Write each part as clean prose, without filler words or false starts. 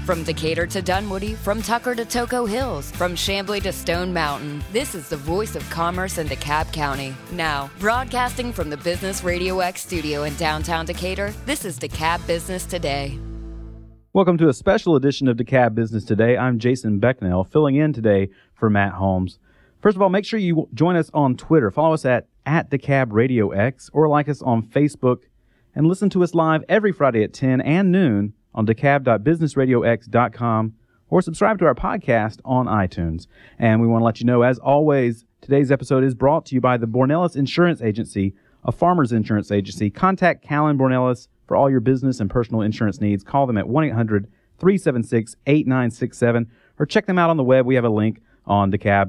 From Decatur to Dunwoody, from Tucker to Toco Hills, from Chamblee to Stone Mountain, this is the voice of commerce in DeKalb County. Now, broadcasting from the Business Radio X studio in downtown Decatur, this is DeKalb Business Today. Welcome to a special edition of DeKalb Business Today. I'm Jason Becknell, filling in today for Matt Holmes. First of all, make sure you join us on Twitter. Follow us at DeKalb Radio X, or like us on Facebook, and listen to us live every Friday at 10 and noon on DeKalb.businessradiox.com, or subscribe to our podcast on iTunes. And we want to let you know, as always, today's episode is brought to you by the Bornellis Insurance Agency, a farmer's insurance agency. Contact Callan Bornellis for all your business and personal insurance needs. Call them at 1-800-376-8967, or check them out on the web. We have a link on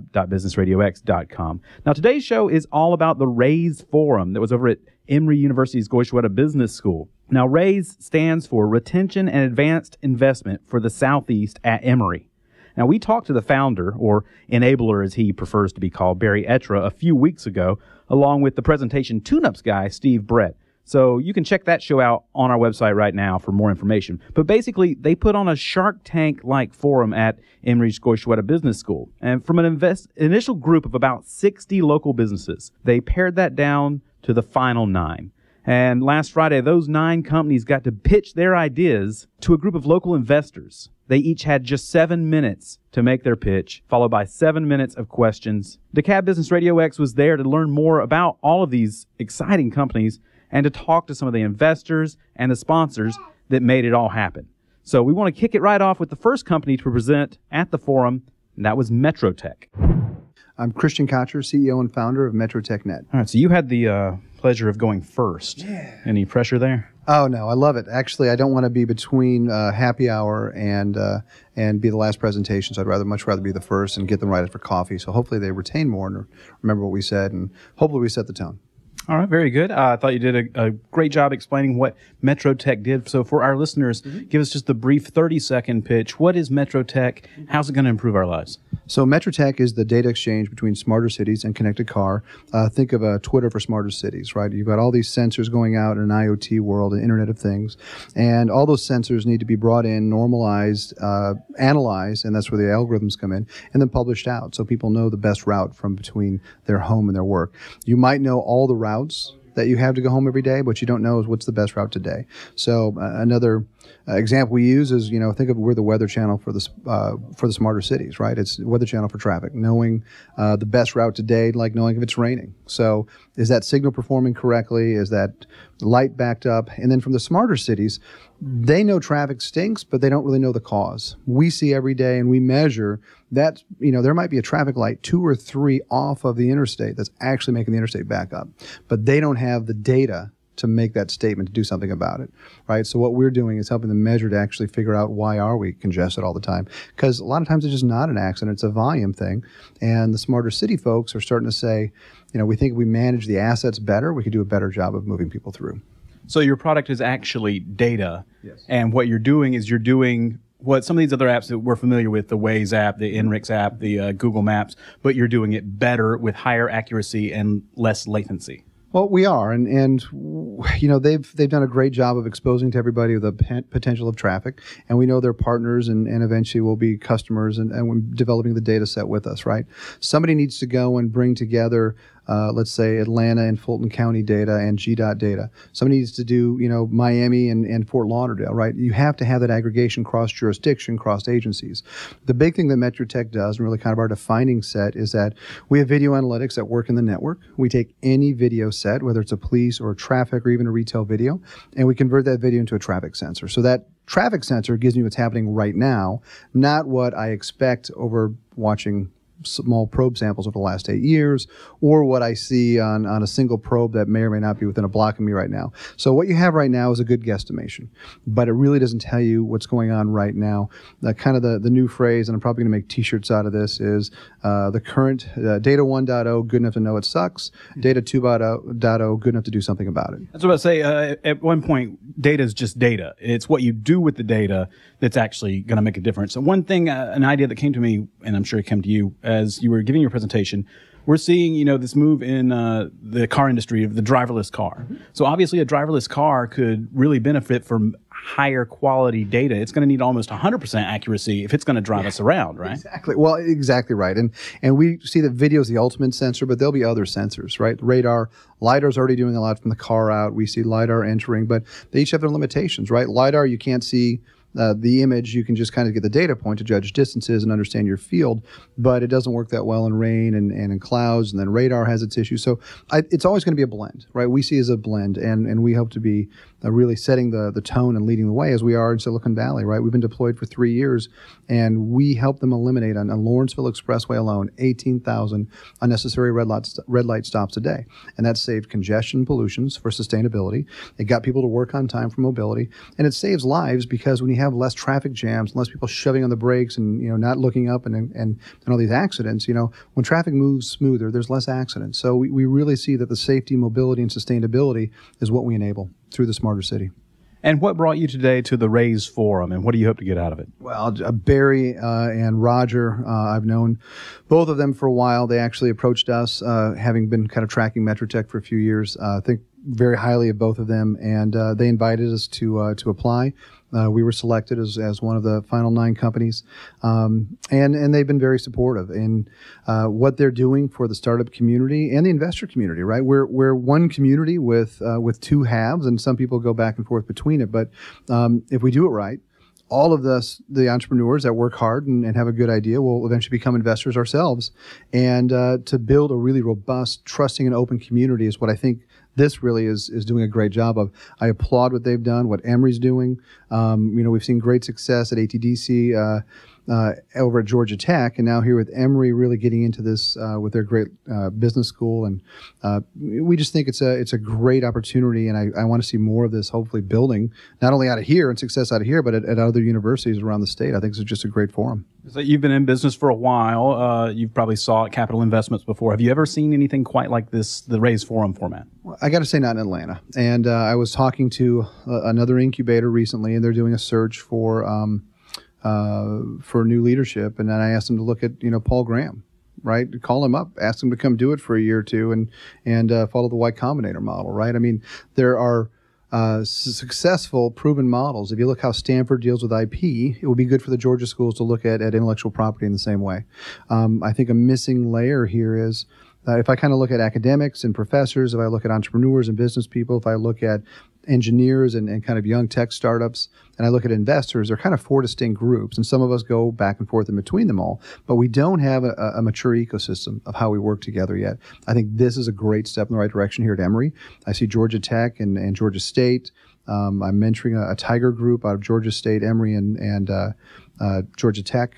DeKalb.businessradiox.com. Now, today's show is all about the RAISE Forum that was over at Emory University's Goizueta Business School. Now, RAISE stands for Retention and Advanced Investment for the Southeast at Emory. Now, we talked to the founder, or enabler as he prefers to be called, Barry Etra, a few weeks ago, along with the presentation tune-ups guy, Steve Brett. So you can check that show out on our website right now for more information. But basically, they put on a Shark Tank-like forum at Emory's Goizueta Business School. And from an initial group of about 60 local businesses, they pared that down to the final 9. And last Friday, those 9 companies got to pitch their ideas to a group of local investors. They each had just 7 minutes to make their pitch, followed by 7 minutes of questions. DeKalb Business Radio X was there to learn more about all of these exciting companies and to talk to some of the investors and the sponsors that made it all happen. So we want to kick it right off with the first company to present at the forum, and that was Metrotech. I'm Christian Kocher, CEO and founder of MetroTechNet. All right, so you had the pleasure of going first. Yeah. Any pressure there? Oh, no, I love it. Actually, I don't want to be between happy hour and be the last presentation, so I'd much rather be the first and get them right after coffee. So hopefully they retain more and remember what we said, and hopefully we set the tone. All right, very good. I thought you did a great job explaining what Metrotech did. So for our listeners, give us just a brief 30-second pitch. What is Metrotech? How's it going to improve our lives? So Metrotech is the data exchange between smarter cities and connected car. Think of a Twitter for smarter cities, right? You've got all these sensors going out in an IoT world, an Internet of Things, and all those sensors need to be brought in, normalized, analyzed, and that's where the algorithms come in, and then published out so people know the best route from between their home and their work. You might know all the routes that you have to go home every day, but you don't know what's the best route today. So another example we use is, think of we're the weather channel for the smarter cities, right? It's weather channel for traffic, knowing the best route today, like knowing if it's raining. So is that signal performing correctly? Is that light backed up? And then from the smarter cities, they know traffic stinks, but they don't really know the cause. We see every day and we measure that, there might be a traffic light 2 or 3 off of the interstate that's actually making the interstate back up, but they don't have the data to make that statement, to do something about it, right? So what we're doing is helping them measure to actually figure out why are we congested all the time? Because a lot of times it's just not an accident, it's a volume thing. And the smarter city folks are starting to say, we think if we manage the assets better, we could do a better job of moving people through. So your product is actually data. Yes. And what you're doing is you're doing what some of these other apps that we're familiar with, the Waze app, the Inrix app, the Google Maps, but you're doing it better with higher accuracy and less latency. Well, we are, and they've done a great job of exposing to everybody the potential of traffic, and we know they're partners and eventually will be customers and developing the data set with us, right? Somebody needs to go and bring together, let's say, Atlanta and Fulton County data and GDOT data. Somebody needs to do, Miami and Fort Lauderdale, right? You have to have that aggregation cross-jurisdiction, cross-agencies. The big thing that Metrotech does, and really kind of our defining set, is that we have video analytics that work in the network. We take any video set, whether it's a police or a traffic or even a retail video, and we convert that video into a traffic sensor. So that traffic sensor gives me what's happening right now, not what I expect over watching small probe samples over the last 8 years, or what I see on a single probe that may or may not be within a block of me right now. So what you have right now is a good guesstimation, but it really doesn't tell you what's going on right now. Kind of the new phrase, and I'm probably going to make t-shirts out of this, is the current data 1.0, good enough to know it sucks, data 2.0, good enough to do something about it. That's what I say. At one point, data is just data. It's what you do with the data that's actually going to make a difference. So one thing, an idea that came to me, and I'm sure it came to you as you were giving your presentation, we're seeing, this move in the car industry of the driverless car. Mm-hmm. So obviously a driverless car could really benefit from higher quality data. It's going to need almost 100% accuracy if it's going to drive us around, right? Exactly. Well, exactly right. And we see that video is the ultimate sensor, but there'll be other sensors, right? Radar, LiDAR's already doing a lot from the car out. We see LiDAR entering, but they each have their limitations, right? LiDAR, you can't see the image. You can just kind of get the data point to judge distances and understand your field, but it doesn't work that well in rain and in clouds, and then radar has its issues. So it's always going to be a blend, right? We see it as a blend, and we hope to be really setting the tone and leading the way as we are in Silicon Valley, right? We've been deployed for 3 years, and we help them eliminate on Lawrenceville Expressway alone 18,000 unnecessary red light stops a day. And that saved congestion pollutions for sustainability. It got people to work on time for mobility, and it saves lives because when you have less traffic jams, less people shoving on the brakes and not looking up and all these accidents, when traffic moves smoother, there's less accidents. So we really see that the safety, mobility, and sustainability is what we enable through the Smarter City. And what brought you today to the RAISE Forum, and what do you hope to get out of it? Well, Barry and Roger, I've known both of them for a while. They actually approached us, having been kind of tracking Metrotech for a few years. I think very highly of both of them, and they invited us to apply. We were selected as one of the final 9 companies, and they've been very supportive in what they're doing for the startup community and the investor community. Right, we're one community with 2 halves, and some people go back and forth between it. But if we do it right, all of the entrepreneurs that work hard and have a good idea will eventually become investors ourselves. And to build a really robust, trusting, and open community is what I think this really is doing a great job of. I applaud what they've done, what Emory's doing. We've seen great success at ATDC over at Georgia Tech, and now here with Emory really getting into this with their great business school. And we just think it's a great opportunity, and I want to see more of this hopefully building, not only out of here and success out of here, but at other universities around the state. I think it's just a great forum. So you've been in business for a while. You've probably saw capital investments before. Have you ever seen anything quite like this, the RAISE Forum format? Well, I got to say, not in Atlanta. And I was talking to another incubator recently, and they're doing a search for new leadership. And then I asked them to look at Paul Graham, right? Call him up, ask him to come do it for a year or two, and follow the Y Combinator model, right? I mean, there are successful, proven models. If you look how Stanford deals with IP, it would be good for the Georgia schools to look at intellectual property in the same way. I think a missing layer here is if I kind of look at academics and professors, if I look at entrepreneurs and business people, if I look at engineers and kind of young tech startups, and I look at investors, they're kind of 4 distinct groups, and some of us go back and forth in between them all, but we don't have a mature ecosystem of how we work together yet. I think this is a great step in the right direction here at Emory. I see Georgia Tech and Georgia State. I'm mentoring a Tiger group out of Georgia State, Emory, and Georgia Tech.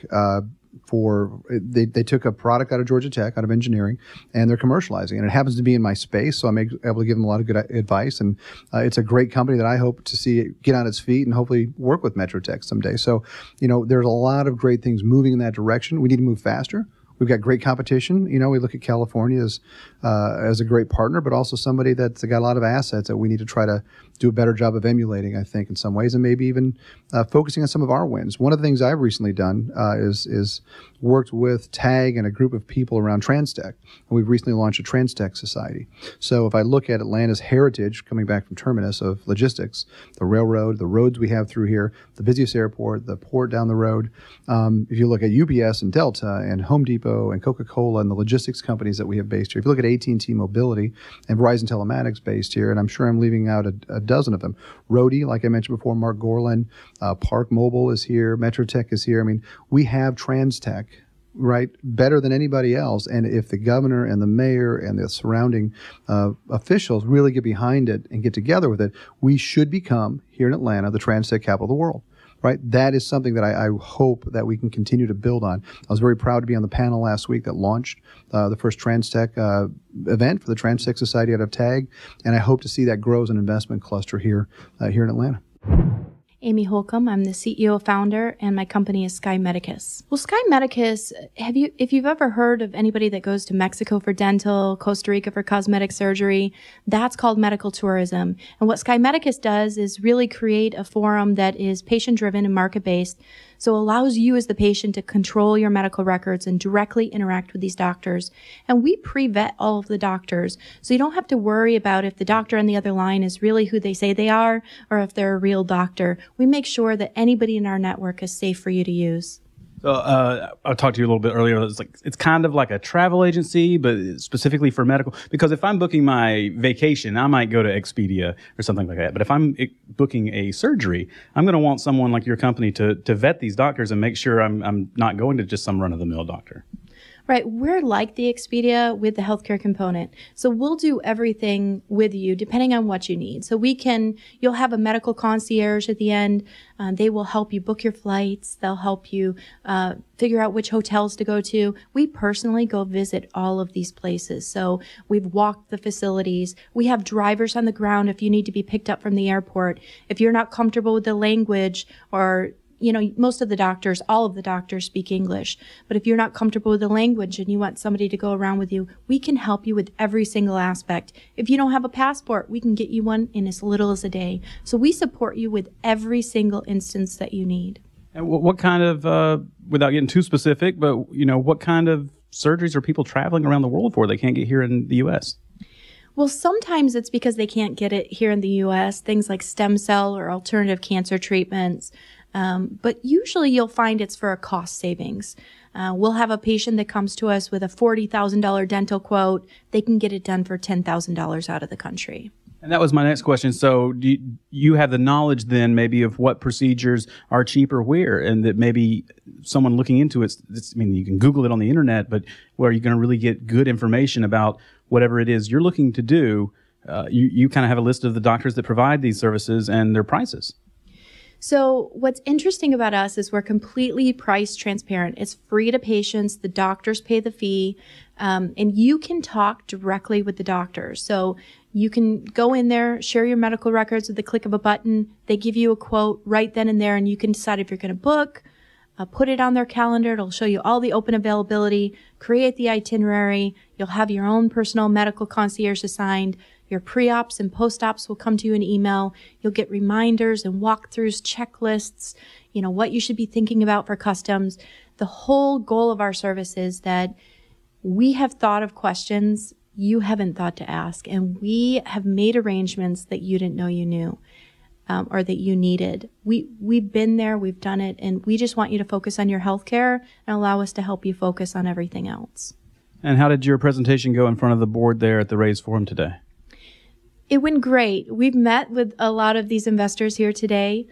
They took a product out of Georgia Tech, out of engineering, and they're commercializing. And it happens to be in my space, so I'm able to give them a lot of good advice. And it's a great company that I hope to see it get on its feet and hopefully work with Metrotech someday. So, there's a lot of great things moving in that direction. We need to move faster. We've got great competition. We look at California as a great partner, but also somebody that's got a lot of assets that we need to try to do a better job of emulating, I think, in some ways, and maybe even focusing on some of our wins. One of the things I've recently done is worked with TAG and a group of people around TransTech. And we've recently launched a TransTech Society. So if I look at Atlanta's heritage, coming back from Terminus of logistics, the railroad, the roads we have through here, the busiest airport, the port down the road, if you look at UPS and Delta and Home Depot and Coca-Cola and the logistics companies that we have based here, if you look at AT&T Mobility and Verizon Telematics based here, and I'm sure I'm leaving out a dozen of them. Roadie, like I mentioned before, Mark Gorlin, Park Mobile is here, Metrotech is here. I mean, we have TransTech, right, better than anybody else. And if the governor and the mayor and the surrounding officials really get behind it and get together with it, we should become, here in Atlanta, the TransTech capital of the world. Right? That is something that I hope that we can continue to build on. I was very proud to be on the panel last week that launched the first TransTech event for the TransTech Society out of TAG, and I hope to see that grow as an investment cluster here in Atlanta. Amy Holcomb. I'm the CEO founder, and my company is Sky Medicus. Well, Sky Medicus, if you've ever heard of anybody that goes to Mexico for dental, Costa Rica for cosmetic surgery, that's called medical tourism. And what Sky Medicus does is really create a forum that is patient-driven and market-based, so allows you as the patient to control your medical records and directly interact with these doctors. And we pre-vet all of the doctors, so you don't have to worry about if the doctor on the other line is really who they say they are or if they're a real doctor. we make sure that anybody in our network is safe for you to use. So I talked to you a little bit earlier. It's kind of like a travel agency, but specifically for medical. Because if I'm booking my vacation, I might go to Expedia or something like that. But if I'm booking a surgery, I'm going to want someone like your company to vet these doctors and make sure I'm not going to just some run-of-the-mill doctor. Right. We're like the Expedia with the healthcare component. So we'll do everything with you depending on what you need. So you'll have a medical concierge at the end. They will help you book your flights. They'll help you figure out which hotels to go to. We personally go visit all of these places. So we've walked the facilities. We have drivers on the ground if you need to be picked up from the airport. If you're not comfortable with the language, or most of the doctors, all of the doctors speak English. But if you're not comfortable with the language and you want somebody to go around with you, we can help you with every single aspect. If you don't have a passport, we can get you one in as little as a day. So we support you with every single instance that you need. And what kind of, without getting too specific, but what kind of surgeries are people traveling around the world for they can't get here in the U.S.? Well, sometimes it's because they can't get it here in the U.S., things like stem cell or alternative cancer treatments. But usually you'll find it's for a cost savings. We'll have a patient that comes to us with a $40,000 dental quote. They can get it done for $10,000 out of the country. And that was my next question. So do you have the knowledge then maybe of what procedures are cheaper where, and that maybe someone looking into it, you can Google it on the internet, but where you're going to really get good information about whatever it is you're looking to do, you kind of have a list of the doctors that provide these services and their prices. So what's interesting about us is we're completely price transparent. It's free to patients. The doctors pay the fee, and you can talk directly with the doctors. So you can go in there, share your medical records with the click of a button. They give you a quote right then and there, and you can decide if you're going to book, put it on their calendar. It'll show you all the open availability, create the itinerary. You'll have your own personal medical concierge assigned. Your pre-ops and post-ops will come to you in email. You'll get reminders and walkthroughs, checklists, what you should be thinking about for customs. The whole goal of our service is that we have thought of questions you haven't thought to ask, and we have made arrangements that you didn't know you knew, or that you needed. We've been there, we've done it, and we just want you to focus on your health care and allow us to help you focus on everything else. And how did your presentation go in front of the board there at the Raise Forum today? It went great. We've met with a lot of these investors here today.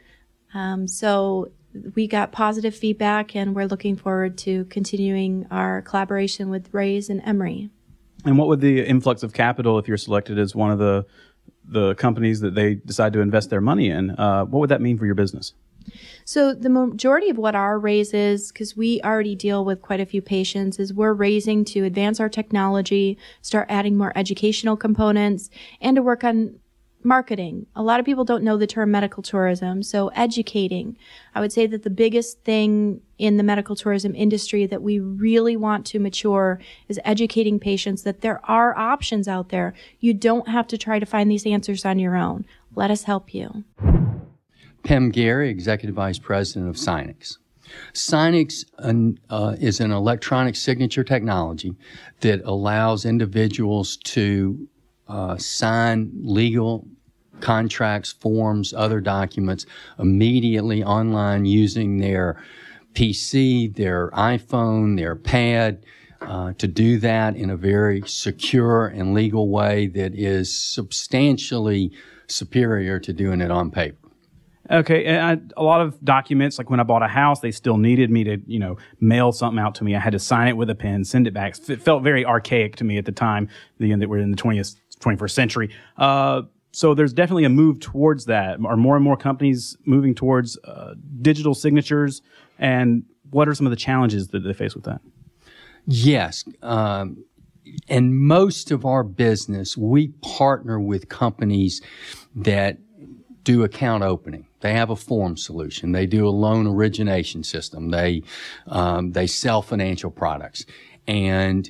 So we got positive feedback, and we're looking forward to continuing our collaboration with Raise and Emory. And what would the influx of capital, if you're selected as one of the companies that they decide to invest their money in, what would that mean for your business? So the majority of what our raise is, because we already deal with quite a few patients, is we're raising to advance our technology, start adding more educational components, and to work on marketing. A lot of people don't know the term medical tourism, so educating. I would say that the biggest thing in the medical tourism industry that we really want to mature is educating patients that there are options out there. You don't have to try to find these answers on your own. Let us help you. Pam Gary, Executive Vice President of Synix. Synix is an electronic signature technology that allows individuals to sign legal contracts, forms, other documents immediately online using their PC, their iPhone, their pad, to do that in a very secure and legal way that is substantially superior to doing it on paper. Okay, and a lot of documents, like when I bought a house, they still needed me to, mail something out to me. I had to sign it with a pen, send it back. It felt very archaic to me at the time, that we're in the 21st century. So there's definitely a move towards that. Are more and more companies moving towards digital signatures? And what are some of the challenges that they face with that? Yes. And most of our business, we partner with companies that do account opening. They have a form solution. They do a loan origination system. They sell financial products. And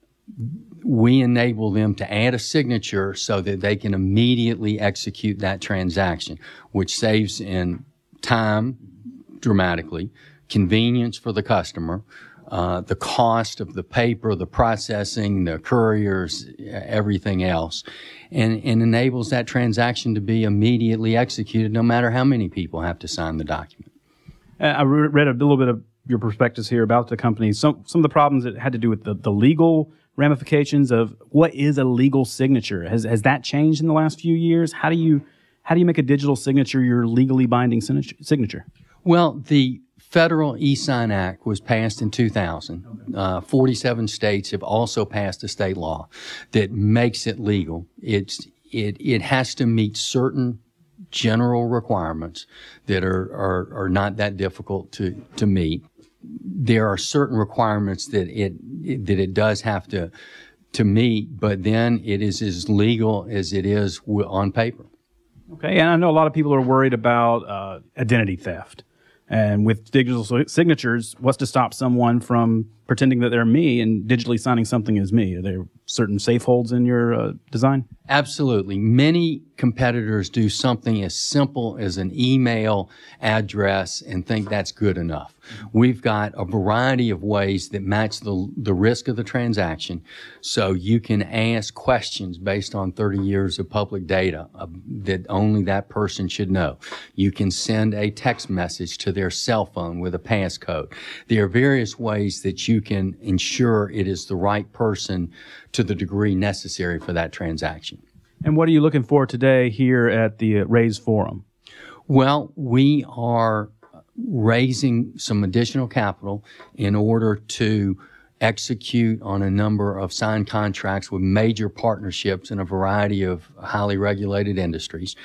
we enable them to add a signature so that they can immediately execute that transaction, which saves in time dramatically, convenience for the customer, the cost of the paper, the processing, the couriers, everything else, and enables that transaction to be immediately executed no matter how many people have to sign the document. I read a little bit of your perspectives here about the company. Some of the problems that had to do with the legal ramifications of what is a legal signature. Has that changed in the last few years? How do you make a digital signature your legally binding signature? Well, the Federal e-Sign Act was passed in 2000. 47 states have also passed a state law that makes it legal. It has to meet certain general requirements that are not that difficult to meet. There are certain requirements that it does have to meet, but then it is as legal as it is on paper. Okay, and I know a lot of people are worried about identity theft. And with digital signatures, what's to stop someone from pretending that they're me and digitally signing something as me? Are there certain safe holds in your design? Absolutely. Many competitors do something as simple as an email address and think that's good enough. We've got a variety of ways that match the risk of the transaction, so you can ask questions based on 30 years of public data that only that person should know. You can send a text message to their cell phone with a passcode. There are various ways that you can ensure it is the right person to the degree necessary for that transaction. And what are you looking for today here at the Raise Forum? Well, we are raising some additional capital in order to execute on a number of signed contracts with major partnerships in a variety of highly regulated industries,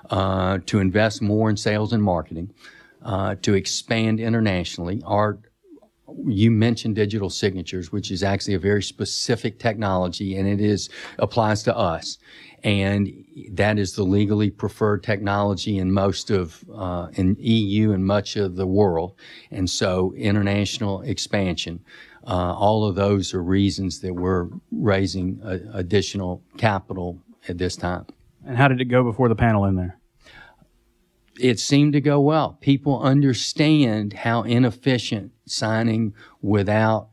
to invest more in sales and marketing, to expand internationally. You mentioned digital signatures, which is actually a very specific technology, and it applies to us. And that is the legally preferred technology in most of, in EU and much of the world. And so international expansion, all of those are reasons that we're raising additional capital at this time. And how did it go before the panel in there? It seemed to go well. People understand how inefficient signing without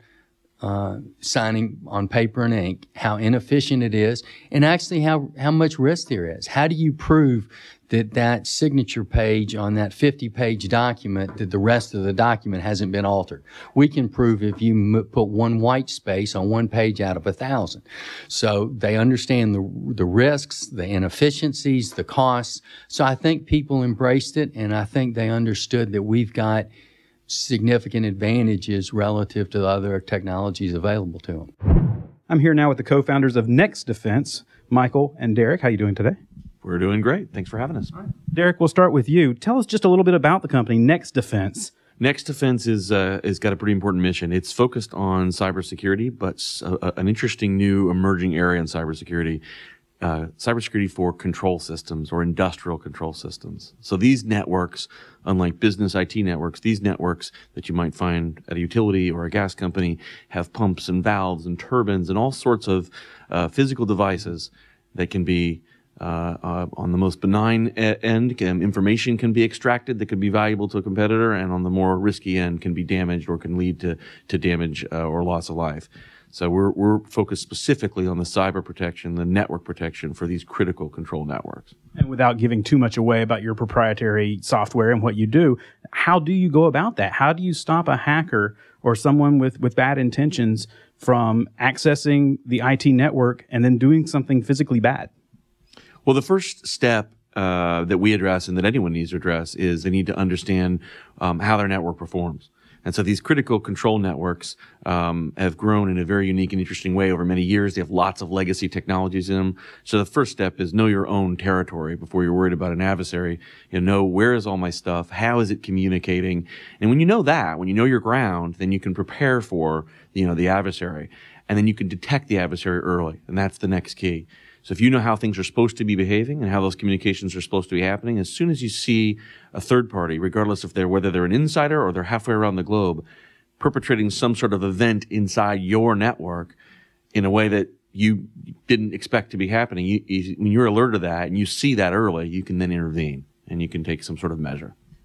signing on paper and ink, how inefficient it is, and actually how much risk there is. How do you prove that signature page on that 50-page document, that the rest of the document hasn't been altered? We can prove if you put one white space on one page out of 1,000. So they understand the risks, the inefficiencies, the costs. So I think people embraced it, and I think they understood that we've got significant advantages relative to the other technologies available to them. I'm here now with the co-founders of Next Defense, Michael and Derek. How are you doing today? We're doing great. Thanks for having us. All right. Derek, we'll start with you. Tell us just a little bit about the company, Next Defense. Next Defense is got a pretty important mission. It's focused on cybersecurity, but an interesting new emerging area in cybersecurity. Cybersecurity for control systems or industrial control systems. So these networks, unlike business IT networks, these networks that you might find at a utility or a gas company have pumps and valves and turbines and all sorts of physical devices that can be on the most benign end, information can be extracted that could be valuable to a competitor, and on the more risky end can be damaged or can lead to damage or loss of life. So we're focused specifically on the cyber protection, the network protection for these critical control networks. And without giving too much away about your proprietary software and what you do, how do you go about that? How do you stop a hacker or someone with bad intentions from accessing the IT network and then doing something physically bad? Well, the first step that we address and that anyone needs to address is they need to understand how their network performs. And so these critical control networks have grown in a very unique and interesting way over many years. They have lots of legacy technologies in them. So the first step is know your own territory before you're worried about an adversary. You know, where is all my stuff? How is it communicating? And when you know that, when you know your ground, then you can prepare for, the adversary. And then you can detect the adversary early. And that's the next key. So if you know how things are supposed to be behaving and how those communications are supposed to be happening, as soon as you see a third party, regardless of whether they're an insider or they're halfway around the globe, perpetrating some sort of event inside your network in a way that you didn't expect to be happening, when you're alerted to that and you see that early, you can then intervene and you can take some sort of measure.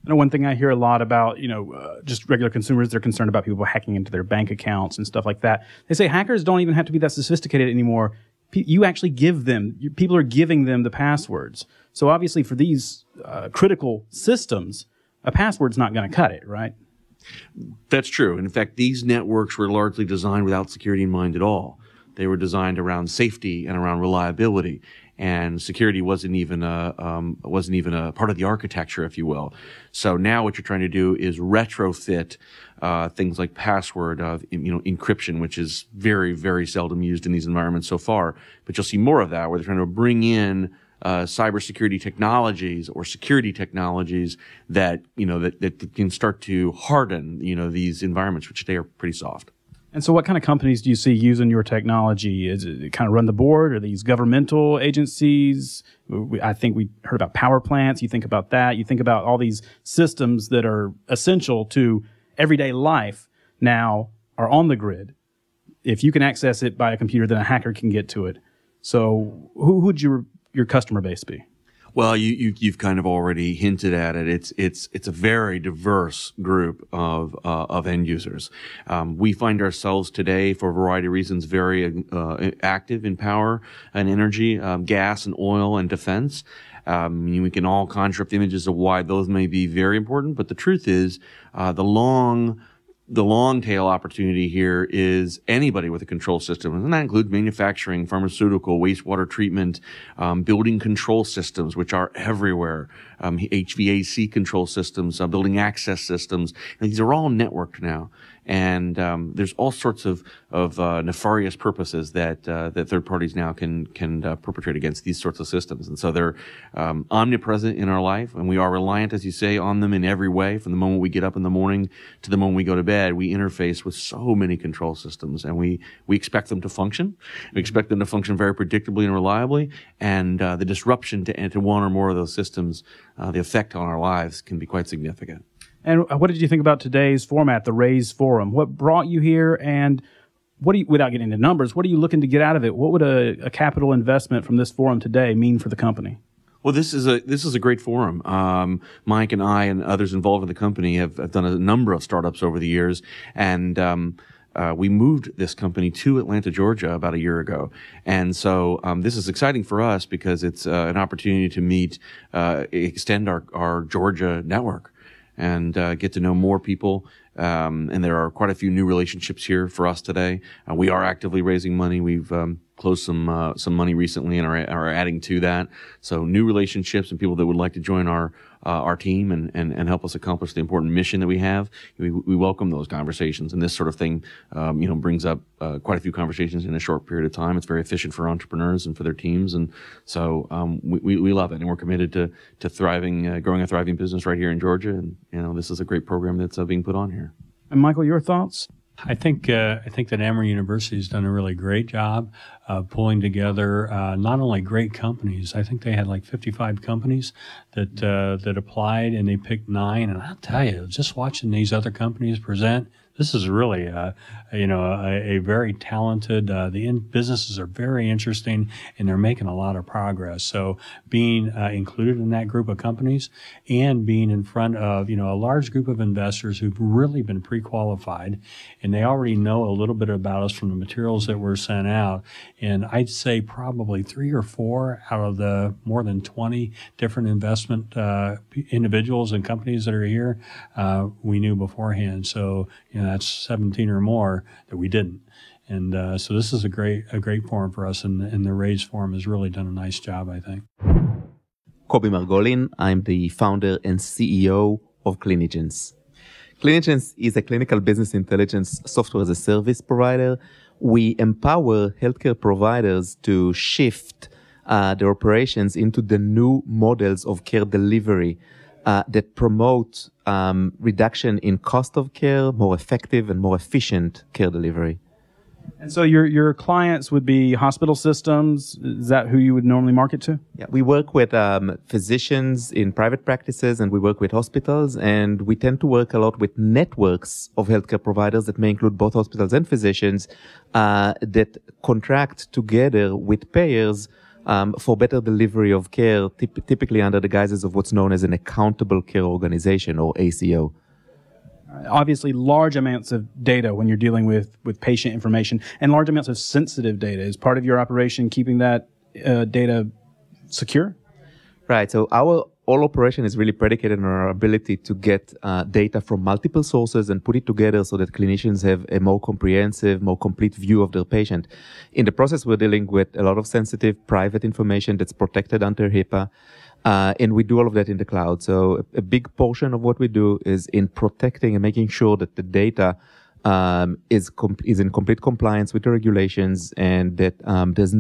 I know one thing I hear a lot about, just regular consumers, they're concerned about people hacking into their bank accounts and stuff like that. They say hackers don't even have to be that sophisticated anymore. You actually people are giving them the passwords. So obviously for these critical systems, a password's not going to cut it, right? That's true. In fact, these networks were largely designed without security in mind at all. They were designed around safety and around reliability, and security wasn't even a part of the architecture, if you will. So now what you're trying to do is retrofit things like password, encryption, which is very, very seldom used in these environments so far. But you'll see more of that, where they're trying to bring in cybersecurity technologies or security technologies that can start to harden these environments, which today are pretty soft. And so what kind of companies do you see using your technology? Is it kind of run the board? Are these governmental agencies? I think we heard about power plants. You think about that. You think about all these systems that are essential to everyday life now are on the grid. If you can access it by a computer, then a hacker can get to it. So who would your customer base be? Well, you've kind of already hinted at it. It's a very diverse group of end users. We find ourselves today, for a variety of reasons, very active in power and energy, gas and oil and defense. We can all conjure up images of why those may be very important, but the truth is, the long tail opportunity here is anybody with a control system, and that includes manufacturing, pharmaceutical, wastewater treatment, building control systems, which are everywhere, HVAC control systems, building access systems. And these are all networked now. And there's all sorts of nefarious purposes that third parties now can perpetrate against these sorts of systems. And so they're omnipresent in our life, and we are reliant, as you say, on them in every way. From the moment we get up in the morning to the moment we go to bed, we interface with so many control systems, and we expect them to function. We expect them to function very predictably and reliably. And the disruption to one or more of those systems, the effect on our lives can be quite significant. And what did you think about today's format, the Raise Forum? What brought you here, and without getting into numbers, what are you looking to get out of it? What would a capital investment from this forum today mean for the company? Well, this is a great forum. Mike and I and others involved in the company have done a number of startups over the years, and we moved this company to Atlanta, Georgia about a year ago. And so this is exciting for us because it's an opportunity to extend our Georgia network and get to know more people. And there are quite a few new relationships here for us today. We are actively raising money. We've closed some money recently and are adding to that. So new relationships and people that would like to join our team and help us accomplish the important mission that we have. We welcome those conversations, and this sort of thing, brings up quite a few conversations in a short period of time. It's very efficient for entrepreneurs and for their teams, and so we love it, and we're committed to thriving, growing a thriving business right here in Georgia. And this is a great program that's being put on here. And Michael, your thoughts? I think that Emory University has done a really great job of pulling together not only great companies. I think they had like 55 companies that applied, and they picked 9. And I'll tell you, just watching these other companies present, this is really a very talented. The businesses are very interesting, and they're making a lot of progress. So being included in that group of companies and being in front of a large group of investors who've really been pre-qualified, and they already know a little bit about us from the materials that were sent out. And I'd say probably 3 or 4 out of the more than 20 different investment individuals and companies that are here, we knew beforehand. So that's 17 or more that we didn't. And so this is a great forum for us, and the Raise Forum has really done a nice job, I think. Kobi Margolin. I'm the founder and CEO of Clinigens. Clinigens is a clinical business intelligence software as a service provider. We empower healthcare providers to shift their operations into the new models of care delivery that promote reduction in cost of care, more effective and more efficient care delivery. And so your clients would be hospital systems. Is that who you would normally market to? Yeah, we work with physicians in private practices, and we work with hospitals, and we tend to work a lot with networks of healthcare providers that may include both hospitals and physicians that contract together with payers for better delivery of care, typically under the guises of what's known as an accountable care organization, or ACO. Obviously, large amounts of data when you're dealing with patient information, and large amounts of sensitive data. Is part of your operation keeping that data secure? Right. So our whole operation is really predicated on our ability to get data from multiple sources and put it together so that clinicians have a more comprehensive, more complete view of their patient. In the process, we're dealing with a lot of sensitive private information that's protected under HIPAA. And we do all of that in the cloud. So a big portion of what we do is in protecting and making sure that the data is in complete compliance with the regulations, and that there's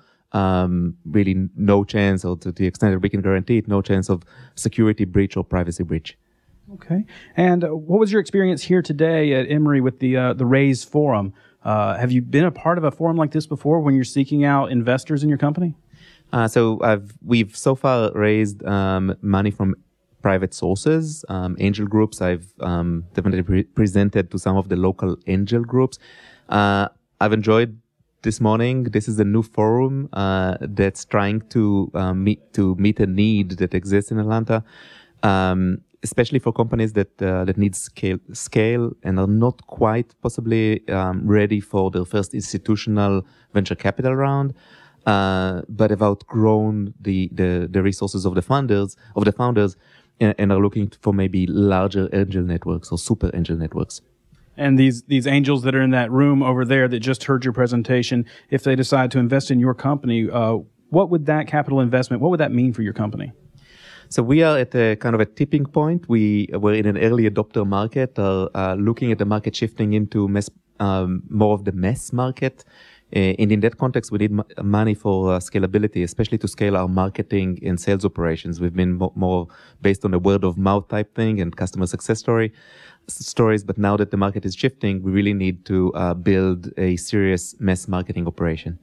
really no chance, or to the extent that we can guarantee it, no chance of security breach or privacy breach. Okay. And what was your experience here today at Emory with the RAISE Forum? Have you been a part of a forum like this before when you're seeking out investors in your company? So we've so far raised money from private sources, angel groups. I've definitely presented to some of the local angel groups. I've enjoyed this morning. This is a new forum that's trying to meet a need that exists in Atlanta, especially for companies that need scale and are not quite possibly ready for their first institutional venture capital round. But have outgrown the resources of the founders, and are looking for maybe larger angel networks or super angel networks. And these angels that are in that room over there that just heard your presentation, if they decide to invest in your company, what would that capital investment, what would that mean for your company? So we are at a kind of a tipping point. We're in an early adopter market, looking at the market shifting into more of the mass market. And in that context, we need money for scalability, especially to scale our marketing and sales operations. We've been more based on a word of mouth type thing and customer success stories. But now that the market is shifting, we really need to build a serious mass marketing operation.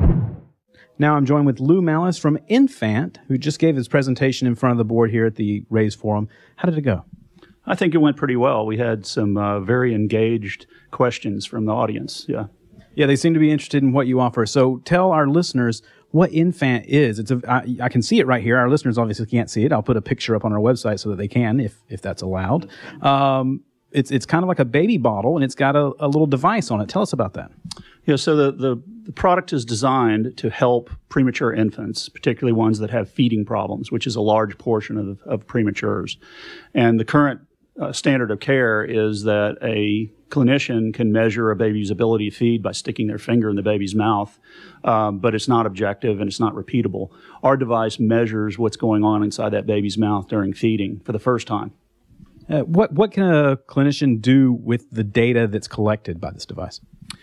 Now I'm joined with Lou Mallis from Infant, who just gave his presentation in front of the board here at the RAISE Forum. How did it go? I think it went pretty well. We had some very engaged questions from the audience. Yeah, they seem to be interested in what you offer. So tell our listeners what Infant is. I can see it right here. Our listeners obviously can't see it. I'll put a picture up on our website so that they can, if that's allowed. It's kind of like a baby bottle, and it's got a little device on it. Tell us about that. Yeah, so the product is designed to help premature infants, particularly ones that have feeding problems, which is a large portion of prematures. And the current standard of care is that a clinician can measure a baby's ability to feed by sticking their finger in the baby's mouth, but it's not objective and it's not repeatable. Our device measures what's going on inside that baby's mouth during feeding for the first time. What can a clinician do with the data that's collected by this device?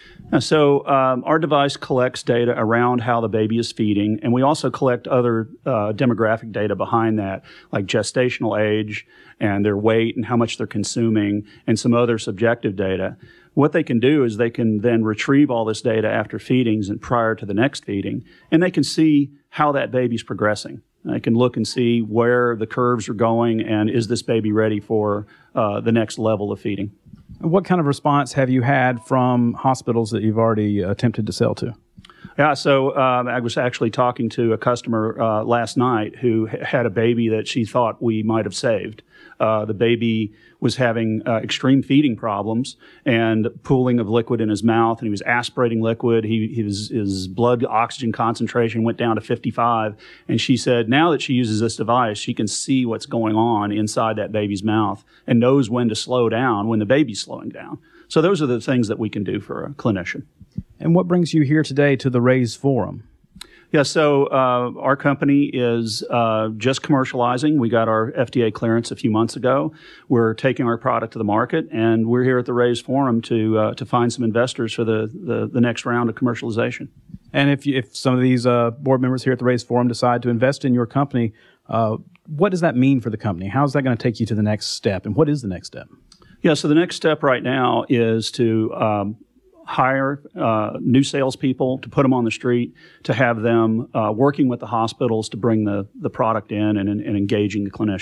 So our device collects data around how the baby is feeding, and we also collect other demographic data behind that, like gestational age and their weight and how much they're consuming, and some other subjective data. What they can do is they can then retrieve all this data after feedings and prior to the next feeding, and they can see how that baby's progressing. They can look and see where the curves are going, and is this baby ready for the next level of feeding. What kind of response have you had from hospitals that you've already attempted to sell to? Yeah, so I was actually talking to a customer last night who had a baby that she thought we might have saved. The baby was having extreme feeding problems and pooling of liquid in his mouth, and he was aspirating liquid. His blood oxygen concentration went down to 55, and she said now that she uses this device, she can see what's going on inside that baby's mouth and knows when to slow down when the baby's slowing down. So those are the things that we can do for a clinician. And what brings you here today to the RAISE Forum? Yeah, so our company is just commercializing. We got our FDA clearance a few months ago. We're taking our product to the market, and we're here at the RAISE Forum to find some investors for the next round of commercialization. And if some of these board members here at the RAISE Forum decide to invest in your company, what does that mean for the company? How is that going to take you to the next step, and what is the next step? Yeah, so the next step right now is to hire new salespeople, to put them on the street, to have them working with the hospitals to bring the product in and engaging the clinician.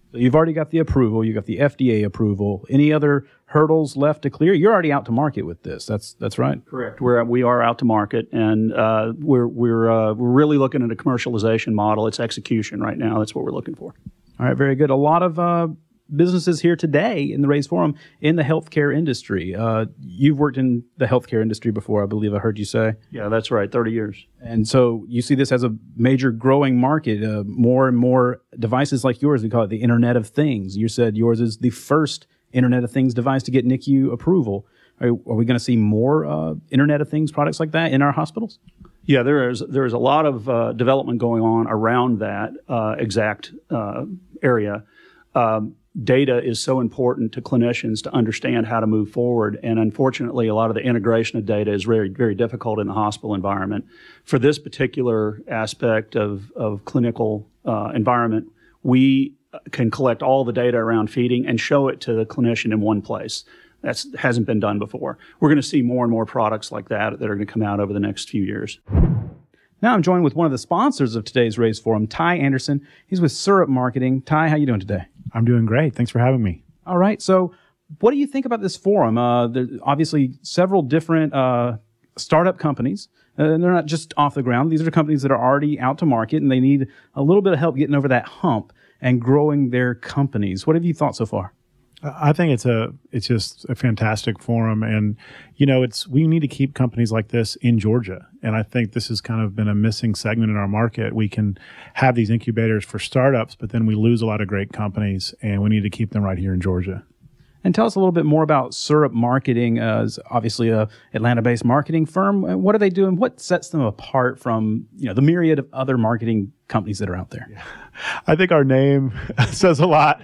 So you've already got the approval. You got the FDA approval. Any other hurdles left to clear? You're already out to market with this. That's right. Correct. We are out to market, and we're really looking at a commercialization model. It's execution right now. That's what we're looking for. All right, very good. A lot of businesses here today in the Raise Forum in the healthcare industry. You've worked in the healthcare industry before, I believe I heard you say. Yeah, that's right, 30 years. And so you see this as a major growing market, more and more devices like yours. We call it the Internet of Things. You said yours is the first Internet of Things device to get NICU approval. Are we going to see more Internet of Things products like that in our hospitals? Yeah, there is a lot of development going on around that exact area. Data is so important to clinicians to understand how to move forward. And unfortunately, a lot of the integration of data is very, very difficult in the hospital environment. For this particular aspect of clinical environment, we can collect all the data around feeding and show it to the clinician in one place. That hasn't been done before. We're going to see more and more products like that are going to come out over the next few years. Now I'm joined with one of the sponsors of today's Raise Forum, Ty Anderson. He's with Syrup Marketing. Ty, how you doing today? I'm doing great. Thanks for having me. All right. So what do you think about this forum? There's obviously several different startup companies. And they're not just off the ground. These are companies that are already out to market, and they need a little bit of help getting over that hump and growing their companies. What have you thought so far? I think it's just a fantastic forum, and we need to keep companies like this in Georgia. And I think this has kind of been a missing segment in our market. We can have these incubators for startups, but then we lose a lot of great companies, and we need to keep them right here in Georgia. And tell us a little bit more about Syrup Marketing, as obviously a Atlanta-based marketing firm. What are they doing? What sets them apart from the myriad of other marketing companies that are out there? Yeah. I think our name says a lot.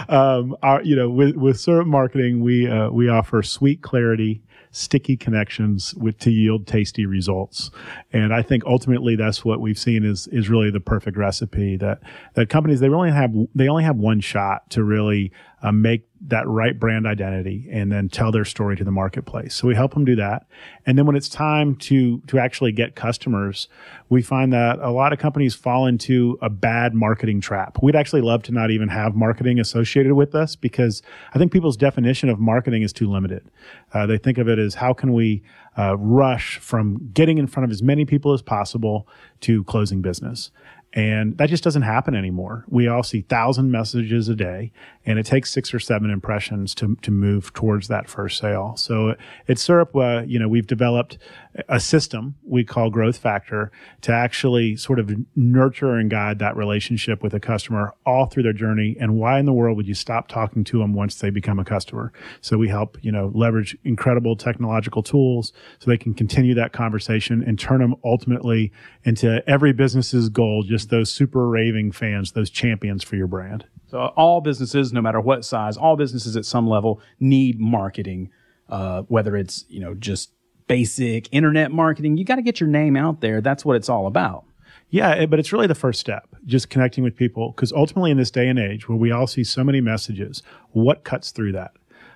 With Syrup Marketing, we offer sweet clarity, sticky connections to yield tasty results. And I think ultimately that's what we've seen is really the perfect recipe that companies, they only have one shot to really make that right brand identity and then tell their story to the marketplace. So we help them do that. And then when it's time to actually get customers, we find that a lot of companies fall into a bad marketing trap. We'd actually love to not even have marketing associated with us, because I think people's definition of marketing is too limited. They think of it as how can we rush from getting in front of as many people as possible to closing business. And that just doesn't happen anymore. We all see 1,000 messages a day, and it takes 6 or 7 impressions to move towards that first sale. So at Syrup, we've developed a system we call Growth Factor to actually sort of nurture and guide that relationship with a customer all through their journey. And why in the world would you stop talking to them once they become a customer? So we help, leverage incredible technological tools so they can continue that conversation and turn them ultimately into every business's goal, just those super raving fans, those champions for your brand. So all businesses, no matter what size, all businesses at some level need marketing, whether it's, just basic internet marketing. You got to get your name out there. That's what it's all about. Yeah, but it's really the first step, just connecting with people, because ultimately in this day and age where we all see so many messages, what cuts through that?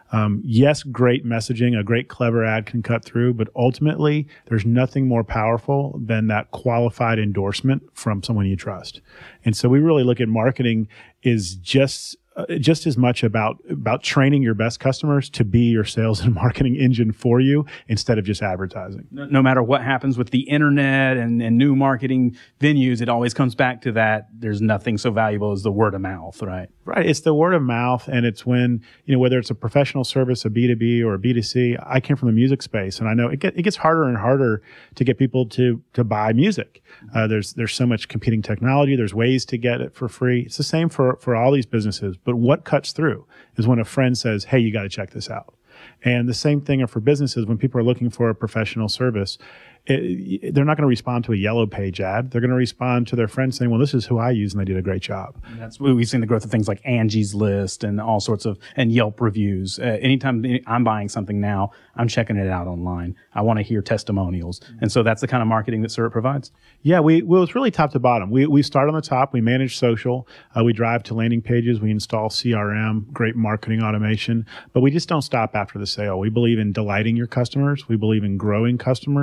Yes, great messaging, a great clever ad can cut through, but ultimately there's nothing more powerful than that qualified endorsement from someone you trust. And so we really look at marketing is just as much about training your best customers to be your sales and marketing engine for you instead of just advertising. No matter what happens with the internet and new marketing venues, it always comes back to that. There's nothing so valuable as the word of mouth, right? Right. It's the word of mouth. And it's when, whether it's a professional service, a B2B or a B2C, I came from the music space, and I know it gets harder and harder to get people to buy music. There's so much competing technology. There's ways to get it for free. It's the same for all these businesses. But what cuts through is when a friend says, hey, you got to check this out. And the same thing for businesses. When people are looking for a professional service, they're not going to respond to a yellow page ad. They're going to respond to their friend saying, well, this is who I use, and they did a great job. And that's we've seen the growth of things like Angie's List and all sorts of, and Yelp reviews. Anytime I'm buying something now, I'm checking it out online. I want to hear testimonials. And so that's the kind of marketing that Syrup provides? Yeah, it's really top to bottom. We start on the top. We manage social. We drive to landing pages. We install CRM, great marketing automation. But we just don't stop after the sale. We believe in delighting your customers. We believe in growing customers.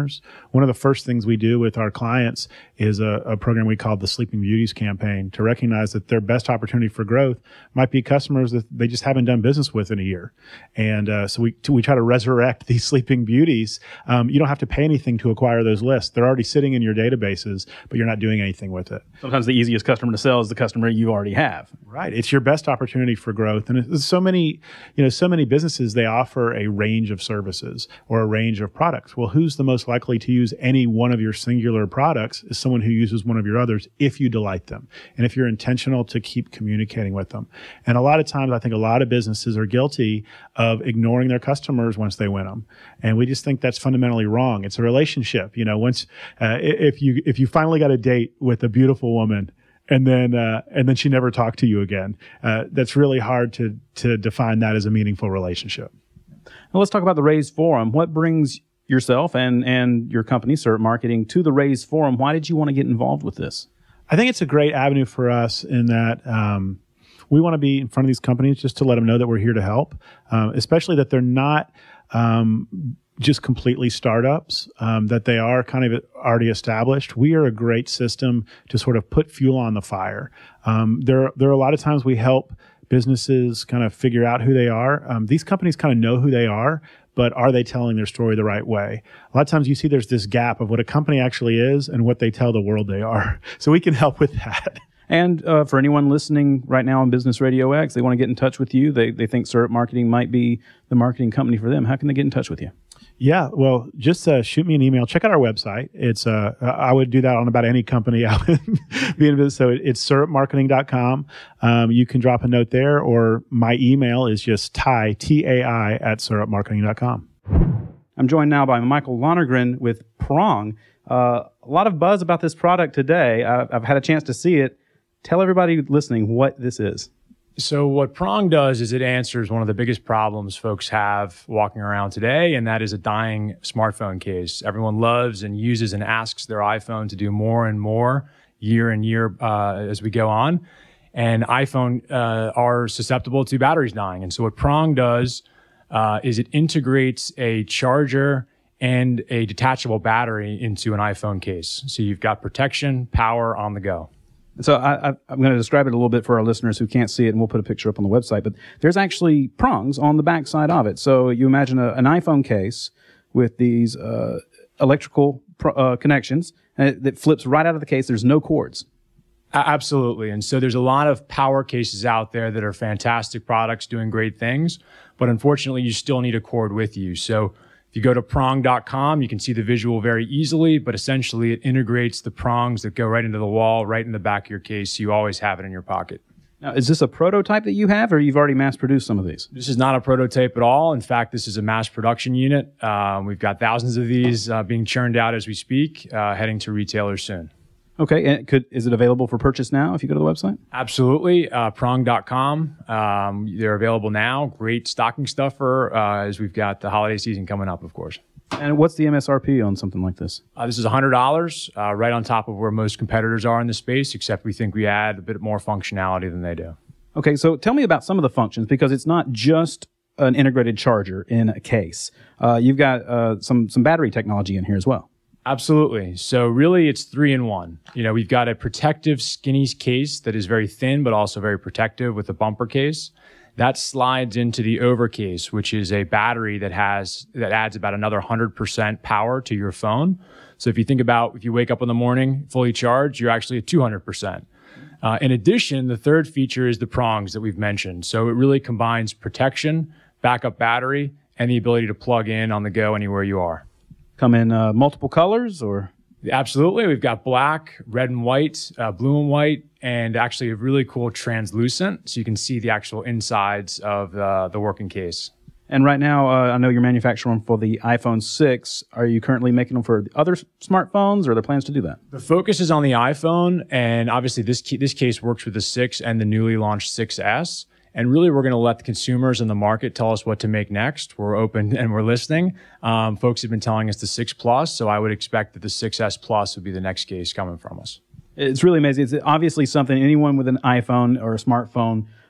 one of the first things we do with our clients is a program we call the Sleeping Beauties campaign, to recognize that their best opportunity for growth might be customers that they just haven't done business with in a year. And so we try to resurrect these Sleeping Beauties. You don't have to pay anything to acquire those lists. They're already sitting in your databases, but you're not doing anything with it. Sometimes the easiest customer to sell is the customer you already have. Right. It's your best opportunity for growth. And there's so many businesses, they offer a range of services or a range of products. Well, who's the most likely to use any one of your singular products is someone who uses one of your others if you delight them and if you're intentional to keep communicating with them. And a lot of times, I think a lot of businesses are guilty of ignoring their customers once they win them. And we just think that's fundamentally wrong. It's a relationship. Once if you finally got a date with a beautiful woman, and then she never talked to you again, that's really hard to define that as a meaningful relationship. Now let's talk about the Raise Forum. What brings yourself and your company, Syrup Marketing, to the Raise Forum? Why did you want to get involved with this? I think it's a great avenue for us in that we want to be in front of these companies just to let them know that we're here to help, especially that they're not just completely startups, that they are kind of already established. We are a great system to sort of put fuel on the fire. There are a lot of times we help businesses kind of figure out who they are. These companies kind of know who they are, but are they telling their story the right way? A lot of times you see there's this gap of what a company actually is and what they tell the world they are. So we can help with that. And for anyone listening right now on Business Radio X, they want to get in touch with you. They think Syrup Marketing might be the marketing company for them. How can they get in touch with you? Yeah, well, just shoot me an email. Check out our website. It's I would do that on about any company I would be in business. So it's syrupmarketing.com. You can drop a note there, or my email is just tai, T-A-I, at syrupmarketing.com. I'm joined now by Michael Lonergan with Prong. A lot of buzz about this product today. I've had a chance to see it. Tell everybody listening what this is. So what Prong does is it answers one of the biggest problems folks have walking around today, and that is a dying smartphone case. Everyone loves and uses and asks their iPhone to do more and more year and year as we go on. And iPhone are susceptible to batteries dying. And so what Prong does is it integrates a charger and a detachable battery into an iPhone case. So you've got protection, power on the go. So I'm going to describe it a little bit for our listeners who can't see it, and we'll put a picture up on the website. But there's actually prongs on the back side of it. So you imagine an iPhone case with these electrical connections that flips right out of the case. There's no cords. Absolutely. And so there's a lot of power cases out there that are fantastic products doing great things, but unfortunately you still need a cord with you. So if you go to prong.com, you can see the visual very easily, but essentially it integrates the prongs that go right into the wall, right in the back of your case, so you always have it in your pocket. Now, is this a prototype that you have, or you've already mass-produced some of these? This is not a prototype at all. In fact, this is a mass production unit. We've got thousands of these being churned out as we speak, heading to retailers soon. Okay, and is it available for purchase now if you go to the website? Absolutely, prong.com. They're available now. Great stocking stuffer as we've got the holiday season coming up, of course. And what's the MSRP on something like this? This is $100, right on top of where most competitors are in the space, except we think we add a bit more functionality than they do. Okay, so tell me about some of the functions, because it's not just an integrated charger in a case. You've got some battery technology in here as well. Absolutely. So really it's 3-in-1. We've got a protective skinny case that is very thin, but also very protective with a bumper case. That slides into the overcase, which is a battery that adds about another 100% power to your phone. So if you think about if you wake up in the morning fully charged, you're actually at 200%. In addition, the third feature is the prongs that we've mentioned. So it really combines protection, backup battery, and the ability to plug in on the go anywhere you are. Come in multiple colors, or? Absolutely. We've got black, red and white, blue and white, and actually a really cool translucent, so you can see the actual insides of the working case. And right now, I know you're manufacturing for the iPhone 6. Are you currently making them for other smartphones, or are there plans to do that? The focus is on the iPhone, and obviously this case works with the 6 and the newly launched 6S. And really, we're going to let the consumers in the market tell us what to make next. We're open and we're listening. Folks have been telling us the 6 Plus, so I would expect that the 6S Plus would be the next case coming from us. It's really amazing. It's obviously something anyone with an iPhone or a smartphone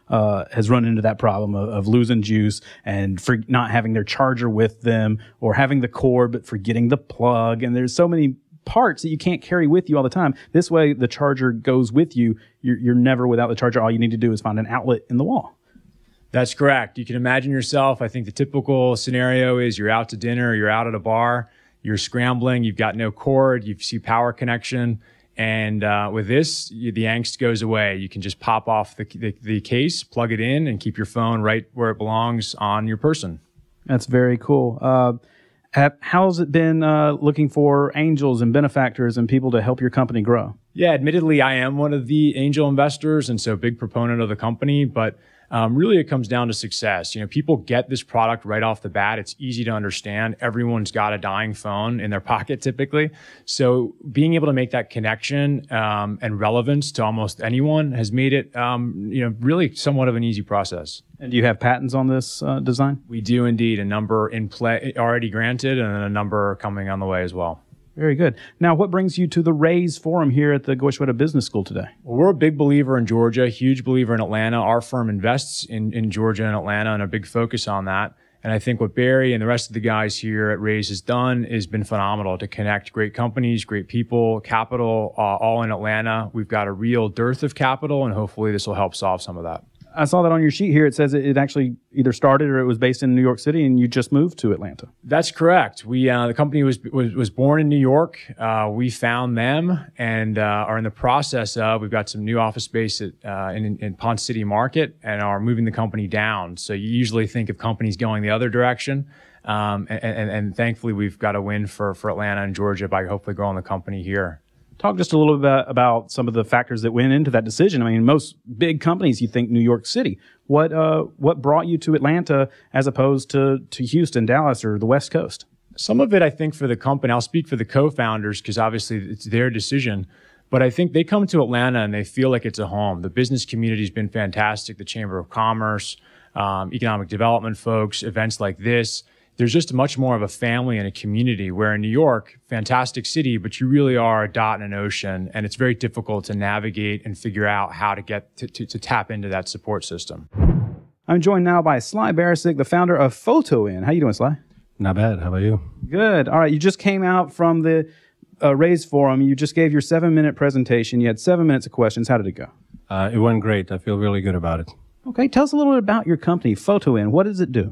has run into that problem of losing juice and for not having their charger with them, or having the cord but forgetting the plug. And there's so many parts that you can't carry with you all the time. This way, the charger goes with you. You're never without the charger. All you need to do is find an outlet in the wall. That's correct. You can imagine yourself. I think the typical scenario is you're out to dinner, you're out at a bar, you're scrambling, you've got no cord, you see power connection. And with this, the angst goes away. You can just pop off the case, plug it in, and keep your phone right where it belongs on your person. That's very cool. How's it been looking for angels and benefactors and people to help your company grow? Yeah, admittedly, I am one of the angel investors, and so big proponent of the company, but really it comes down to success. People get this product right off the bat. It's easy to understand. Everyone's got a dying phone in their pocket typically. So being able to make that connection and relevance to almost anyone has made it really somewhat of an easy process. And do you have patents on this design? We do indeed. A number in play already granted, and then a number coming on the way as well. Very good. Now, what brings you to the Raise Forum here at the Goizueta Business School today? Well, we're a big believer in Georgia, huge believer in Atlanta. Our firm invests in Georgia and Atlanta, and a big focus on that. And I think what Barry and the rest of the guys here at Raise has done has been phenomenal to connect great companies, great people, capital, all in Atlanta. We've got a real dearth of capital, and hopefully this will help solve some of that. I saw that on your sheet here. It says it actually either started or it was based in New York City, and you just moved to Atlanta. That's correct. The company was born in New York. We found them and are in the process of. We've got some new office space in Ponce City Market, and are moving the company down. So you usually think of companies going the other direction, and thankfully we've got a win for Atlanta and Georgia by hopefully growing the company here. Talk just a little bit about some of the factors that went into that decision. I mean, most big companies, you think New York City. What brought you to Atlanta as opposed to Houston, Dallas, or the West Coast? Some of it, I think, for the company. I'll speak for the co-founders because obviously it's their decision. But I think they come to Atlanta and they feel like it's a home. The business community has been fantastic. The Chamber of Commerce, economic development folks, events like this. There's just much more of a family and a community, where in New York, fantastic city, but you really are a dot in an ocean, and it's very difficult to navigate and figure out how to get to tap into that support system. I'm joined now by Sly Barisic, the founder of PhotoIn. How you doing, Sly? Not bad. How about you? Good. All right. You just came out from the Raise Forum. You just gave your 7-minute presentation. You had 7 minutes of questions. How did it go? It went great. I feel really good about it. Okay. Tell us a little bit about your company, PhotoIn. What does it do?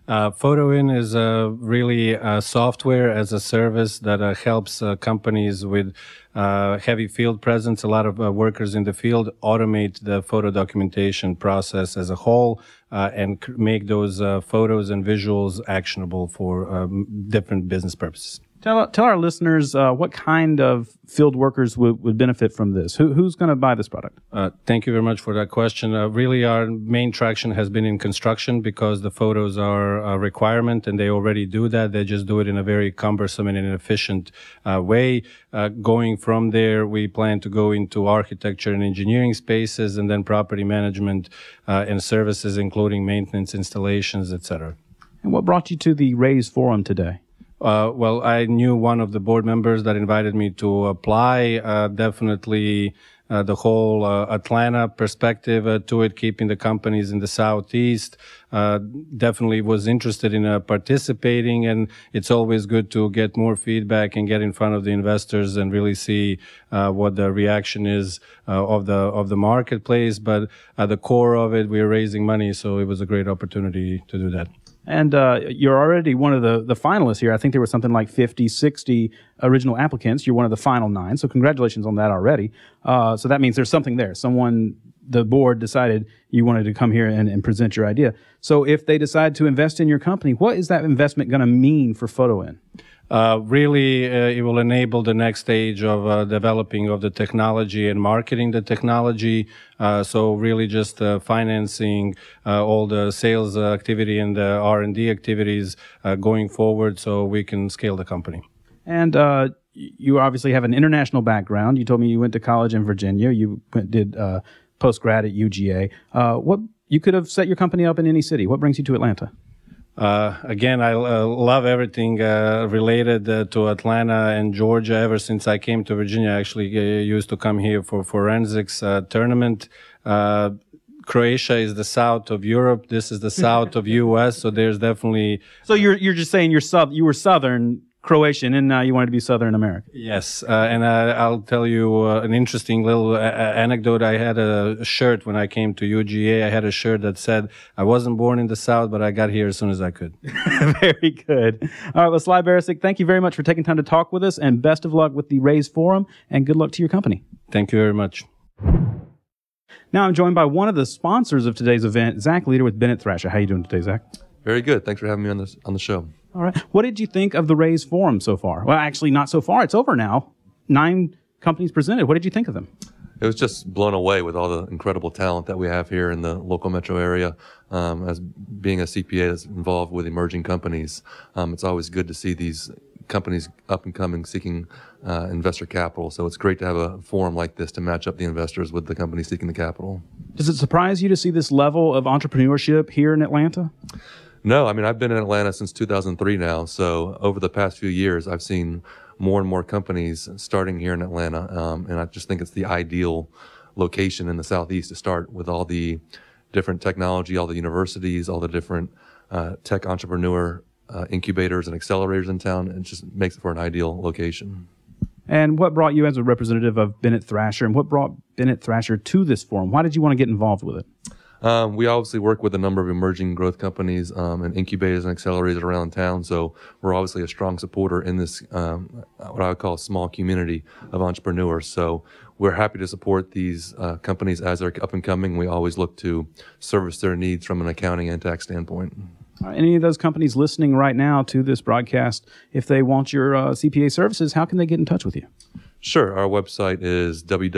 PhotoIn is really a software as a service that helps companies with heavy field presence, a lot of workers in the field, automate the photo documentation process as a whole and make those photos and visuals actionable for different business purposes. Tell our listeners what kind of field workers would benefit from this. Who's going to buy this product? Thank you very much for that question. Really, our main traction has been in construction because the photos are a requirement, and they already do that. They just do it in a very cumbersome and inefficient way. Going from there, we plan to go into architecture and engineering spaces, and then property management and services, including maintenance, installations, etc. And what brought you to the Raise Forum today? Well, I knew one of the board members that invited me to apply. Definitely the whole Atlanta perspective to it, keeping the companies in the Southeast. Definitely was interested in participating, and it's always good to get more feedback and get in front of the investors and really see what the reaction is of the marketplace. But at the core of it, we're raising money, so it was a great opportunity to do that. And you're already one of the finalists here. I think there were something like 50, 60 original applicants. You're one of the final 9. So congratulations on that already. So that means there's something there. The board decided you wanted to come here and present your idea. So if they decide to invest in your company, what is that investment going to mean for PhotoIn? Really, it will enable the next stage of developing of the technology and marketing the technology. So really just financing all the sales activity and the R&D activities going forward so we can scale the company. And you obviously have an international background. You told me you went to college in Virginia. You did post-grad at UGA. You could have set your company up in any city. What brings you to Atlanta? Again, I love everything related to Atlanta and Georgia. Ever since I came to Virginia, I actually used to come here for forensics tournament. Croatia is the south of Europe. This is the south of U.S. So there's definitely. So you're just saying you were Southern Croatian, and now you wanted to be Southern American. Yes, and I'll tell you an interesting little anecdote. I had a shirt when I came to UGA. I had a shirt that said, "I wasn't born in the South, but I got here as soon as I could." Very good. All right, well, Sly Barisic, thank you very much for taking time to talk with us, and best of luck with the Raise Forum, and good luck to your company. Thank you very much. Now I'm joined by one of the sponsors of today's event, Zach Leader with Bennett Thrasher. How are you doing today, Zach? Very good. Thanks for having me on the show. All right. What did you think of the Raise Forum so far? Well, actually, not so far. It's over now. 9 companies presented. What did you think of them? It was just blown away with all the incredible talent that we have here in the local metro area. As being a CPA that's involved with emerging companies, it's always good to see these companies up and coming seeking investor capital. So it's great to have a forum like this to match up the investors with the companies seeking the capital. Does it surprise you to see this level of entrepreneurship here in Atlanta? No, I mean, I've been in Atlanta since 2003 now. So over the past few years, I've seen more and more companies starting here in Atlanta. And I just think it's the ideal location in the Southeast to start with all the different technology, all the universities, all the different tech entrepreneur incubators and accelerators in town. It just makes it for an ideal location. And what brought you as a representative of Bennett Thrasher, and what brought Bennett Thrasher to this forum? Why did you want to get involved with it? We obviously work with a number of emerging growth companies and incubators and accelerators around town. So we're obviously a strong supporter in this, what I would call a small community of entrepreneurs. So we're happy to support these companies as they're up and coming. We always look to service their needs from an accounting and tax standpoint. Any of those companies listening right now to this broadcast, if they want your CPA services, how can they get in touch with you? Sure. Our website is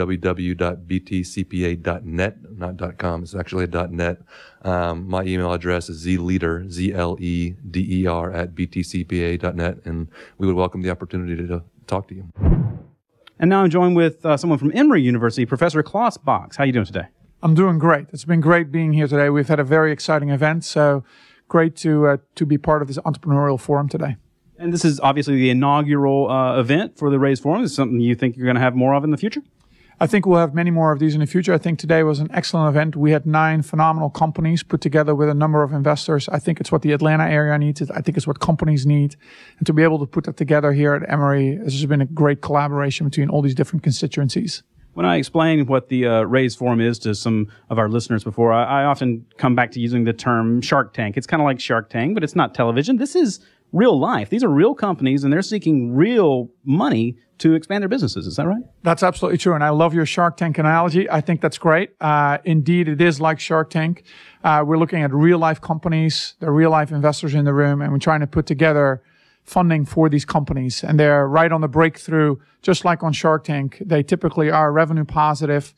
www.btcpa.net, not .com. It's actually a .net. My email address is zleader, Z-L-E-D-E-R @btcpa.net, and we would welcome the opportunity to talk to you. And now I'm joined with someone from Emory University, Professor Klaus Box. How are you doing today? I'm doing great. It's been great being here today. We've had a very exciting event, so great to be part of this entrepreneurial forum today. And this is obviously the inaugural event for the Raise Forum. Is it something you think you're going to have more of in the future? I think we'll have many more of these in the future. I think today was an excellent event. We had 9 phenomenal companies put together with a number of investors. I think it's what the Atlanta area needs. I think it's what companies need. And to be able to put that together here at Emory, this has been a great collaboration between all these different constituencies. When I explain what the Raise Forum is to some of our listeners before, I often come back to using the term Shark Tank. It's kind of like Shark Tank, but it's not television. This is real life. These are real companies, and they're seeking real money to expand their businesses. Is that right? That's absolutely true, and I love your Shark Tank analogy. I think that's great. Indeed, it is like Shark Tank. We're looking at real-life companies. There are real-life investors in the room, and we're trying to put together funding for these companies. And they're right on the breakthrough, just like on Shark Tank. They typically are revenue positive.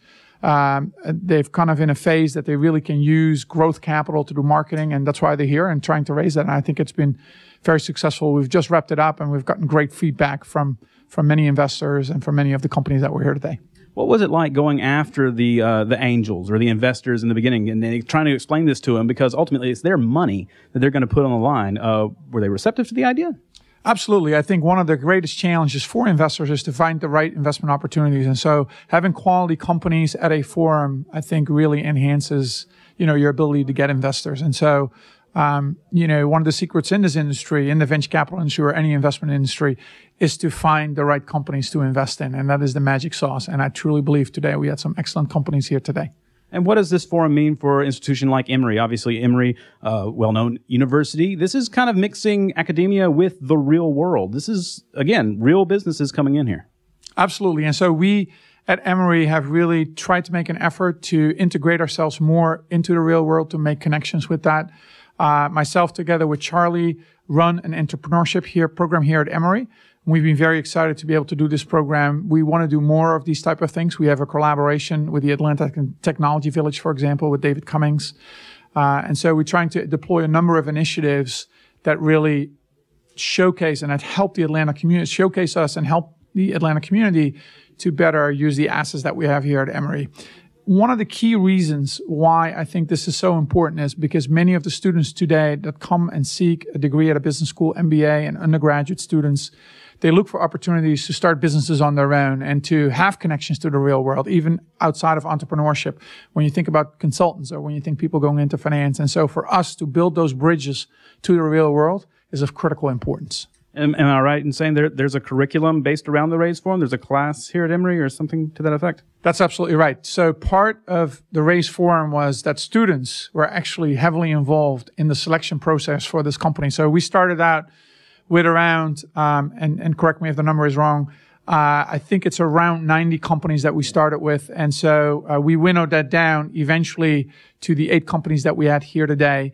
They've kind of in a phase that they really can use growth capital to do marketing, and that's why they're here and trying to raise that. And I think it's been very successful. We've just wrapped it up, and we've gotten great feedback from many investors and from many of the companies that were here today. What was it like going after the angels or the investors in the beginning and then trying to explain this to them? Because ultimately it's their money that they're going to put on the line. Were they receptive to the idea? Absolutely. I think one of the greatest challenges for investors is to find the right investment opportunities. And so having quality companies at a forum, I think really enhances, your ability to get investors. And so, one of the secrets in this industry, in the venture capital industry or any investment industry, is to find the right companies to invest in. And that is the magic sauce. And I truly believe today we had some excellent companies here today. And what does this forum mean for an institution like Emory? Obviously, Emory, well-known university. This is kind of mixing academia with the real world. This is, again, real businesses coming in here. Absolutely. And so we at Emory have really tried to make an effort to integrate ourselves more into the real world, to make connections with that. Myself, together with Charlie, run an entrepreneurship program here at Emory. We've been very excited to be able to do this program. We want to do more of these type of things. We have a collaboration with the Atlanta Technology Village, for example, with David Cummings. And so we're trying to deploy a number of initiatives that really showcase and that help the Atlanta community, showcase us and help the Atlanta community to better use the assets that we have here at Emory. one of the key reasons why I think this is so important is because many of the students today that come and seek a degree at a business school, MBA, and undergraduate students, they look for opportunities to start businesses on their own and to have connections to the real world, even outside of entrepreneurship, when you think about consultants or when you think people going into finance. And so for us to build those bridges to the real world is of critical importance. Am I right in saying there's a curriculum based around the RAISE Forum? There's a class here at Emory or something to that effect? That's absolutely right. So part of the RAISE Forum was that students were actually heavily involved in the selection process for this company. So we started out with around, and correct me if the number is wrong, I think it's around 90 companies that we started with. And so we winnowed that down eventually to the 8 companies that we had here today.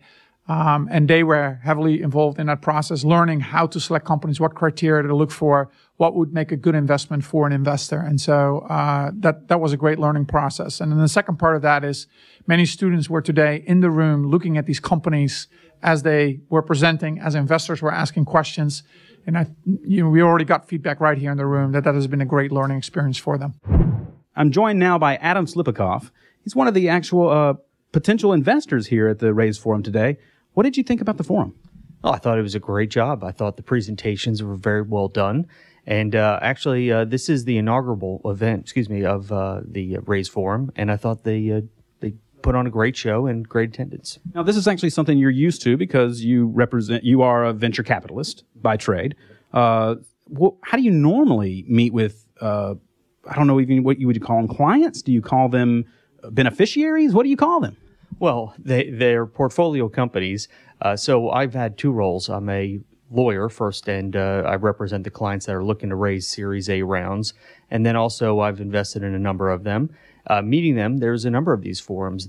And they were heavily involved in that process, learning how to select companies, what criteria to look for, what would make a good investment for an investor. And so that was a great learning process. And then the second part of that is many students were today in the room looking at these companies as they were presenting, as investors were asking questions. And we already got feedback right here in the room that has been a great learning experience for them. I'm joined now by Adam Slipikoff. He's one of the actual potential investors here at the RAISE Forum today. What did you think about the forum? Oh, I thought it was a great job. I thought the presentations were very well done. And actually, this is the inaugural event, of the RAISE Forum. And I thought they put on a great show and great attendance. Now, this is actually something you're used to because you are a venture capitalist by trade. How do you normally meet with, I don't know even what you would call them, clients? Do you call them beneficiaries? What do you call them? Well, they're portfolio companies. So I've had 2 roles. I'm a lawyer first, and I represent the clients that are looking to raise Series A rounds. And then also I've invested in a number of them. Meeting them, there's a number of these forums.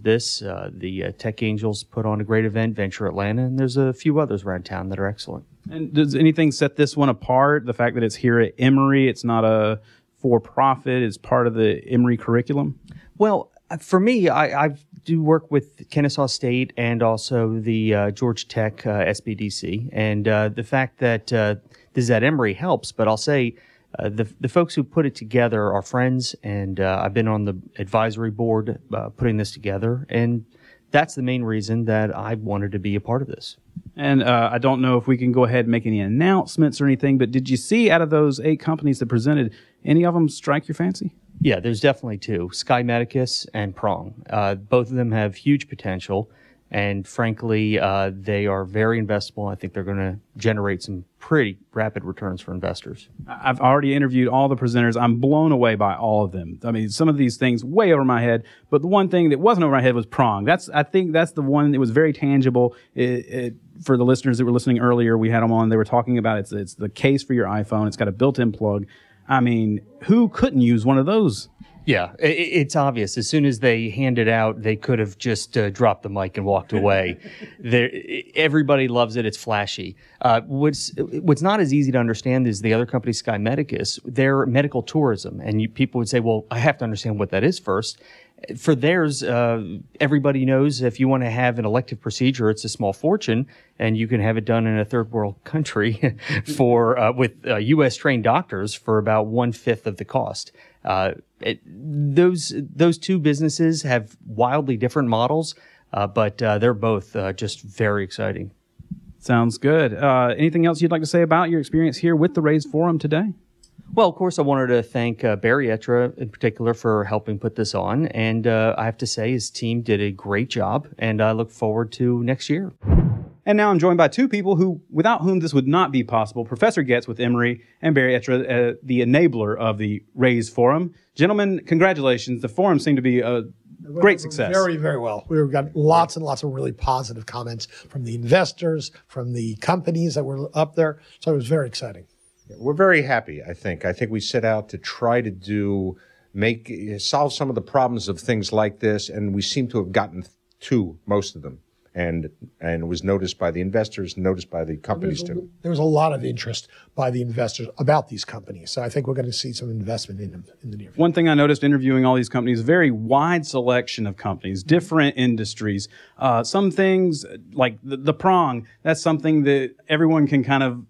The Tech Angels put on a great event, Venture Atlanta, and there's a few others around town that are excellent. And does anything set this one apart? The fact that it's here at Emory, it's not a for-profit, it's part of the Emory curriculum? Well, for me, I do work with Kennesaw State and also the Georgia Tech SBDC. And the fact that this is at Emory helps, but I'll say the folks who put it together are friends, and I've been on the advisory board putting this together. And that's the main reason that I wanted to be a part of this. And I don't know if we can go ahead and make any announcements or anything, but did you see out of those 8 companies that presented, any of them strike your fancy? Yeah, there's definitely 2, Sky Medicus and Prong. Both of them have huge potential, and frankly, they are very investable. I think they're going to generate some pretty rapid returns for investors. I've already interviewed all the presenters. I'm blown away by all of them. I mean, some of these things way over my head, but the one thing that wasn't over my head was Prong. I think that's the one that was very tangible. For the listeners that were listening earlier, we had them on. They were talking about it's the case for your iPhone. It's got a built-in plug. I mean, who couldn't use one of those? Yeah, it's obvious. As soon as they hand it out, they could have just dropped the mic and walked away. Everybody loves it. It's flashy. What's not as easy to understand is the other company, Sky Medicus. They're medical tourism, and people would say, "Well, I have to understand what that is first." For theirs, everybody knows if you want to have an elective procedure, it's a small fortune, and you can have it done in a third world country with U.S. trained doctors for about 1/5 of the cost. Those 2 businesses have wildly different models, but they're both just very exciting. Sounds good. Anything else you'd like to say about your experience here with the RAISE Forum today? Well, of course, I wanted to thank Barry Etra in particular for helping put this on. And I have to say his team did a great job, and I look forward to next year. And now I'm joined by 2 people without whom this would not be possible. Professor Getz with Emory and Barry Etra, the enabler of the RAISE Forum. Gentlemen, congratulations. The forum seemed to be a great success. Very, very well. We've got lots and lots of really positive comments from the investors, from the companies that were up there. So it was very exciting. We're very happy, I think. I think we set out to try to solve some of the problems of things like this, and we seem to have gotten to most of them. And it was noticed by the investors, noticed by the companies too. There was a lot of interest by the investors about these companies. So I think we're going to see some investment in them in the near future. One thing I noticed interviewing all these companies, very wide selection of companies, different industries. Some things like the Prong, that's something that everyone can kind of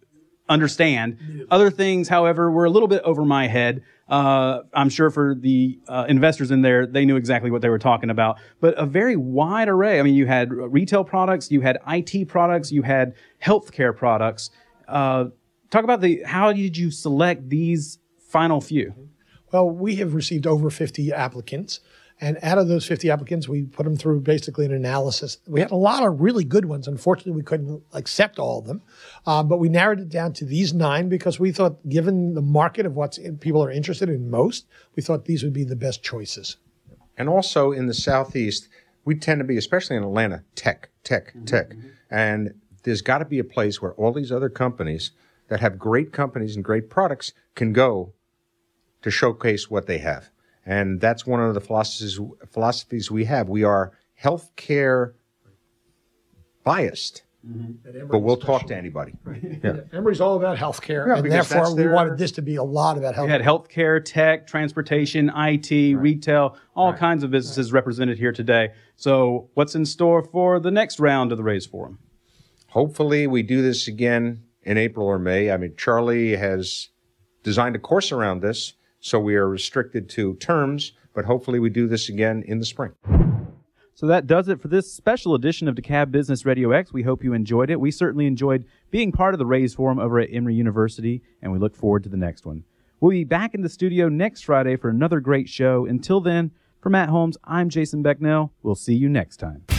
understand. Other things, however, were a little bit over my head. I'm sure for the investors in there, they knew exactly what they were talking about. But a very wide array. I mean, you had retail products, you had IT products, you had healthcare products. Talk about how did you select these final few? Well, we have received over 50 applicants. And out of those 50 applicants, we put them through basically an analysis. We had a lot of really good ones. Unfortunately, we couldn't accept all of them. But we narrowed it down to these 9 because we thought, given the market of what people are interested in most, we thought these would be the best choices. And also in the Southeast, we tend to be, especially in Atlanta, tech. And there's got to be a place where all these other companies that have great companies and great products can go to showcase what they have. And that's one of the philosophies we have. We are healthcare biased, but we'll talk to anybody. Right. Yeah. Emory's all about healthcare, Yeah, and therefore we wanted this to be a lot about healthcare. You had healthcare, tech, transportation, IT, retail, all kinds of businesses represented here today. So what's in store for the next round of the Raise Forum? Hopefully we do this again in April or May. I mean, Charlie has designed a course around this, so we are restricted to terms, but hopefully we do this again in the spring. So that does it for this special edition of DeKalb Business Radio X. We hope you enjoyed it. We certainly enjoyed being part of the Raise Forum over at Emory University, and we look forward to the next one. We'll be back in the studio next Friday for another great show. Until then, for Matt Holmes, I'm Jason Becknell. We'll see you next time.